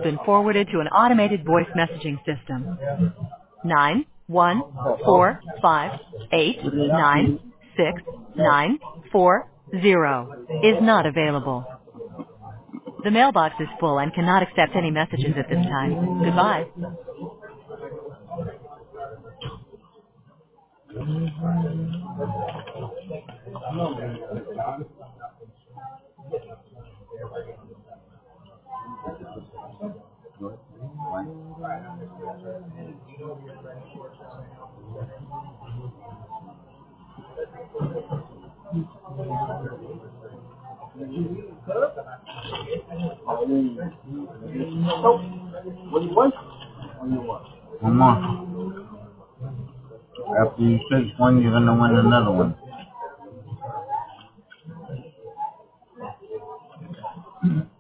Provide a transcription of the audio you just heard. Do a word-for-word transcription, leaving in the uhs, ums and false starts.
been forwarded to an automated voice messaging system. Nine one four five eight nine six nine four zero is not available. The mailbox is full and cannot accept any messages at this time. Goodbye. One more. After you take one, you're gonna win another one.